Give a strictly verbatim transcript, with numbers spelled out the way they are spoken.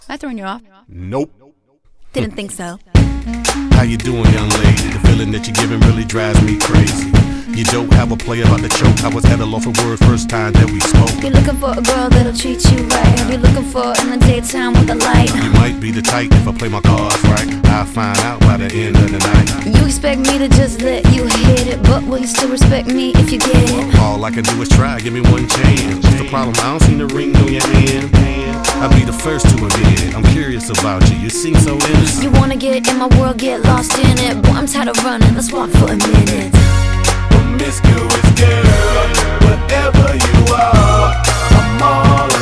I throwing you off? Nope. Didn't think so. How you doing, young lady? The feeling that you're giving really drives me crazy. You don't have a play about the choke. I was at a loss for words first time that we spoke. You're looking for a girl that'll treat you right. Have you looking for in the daytime with a light? You might be the type if I play my cards right. I'll find out by the end of the night. You expect me to just let you hit it, but will you still respect me if you get it? All I can do is try, give me one chance. What's the problem? I don't see the ring on your hand. I'll be the first to admit I'm curious about you, you seem so innocent. You wanna get in my world, get lost in it. Boy, I'm tired of running, let's walk for a minute. Promiscuous girl, whatever you are, I'm all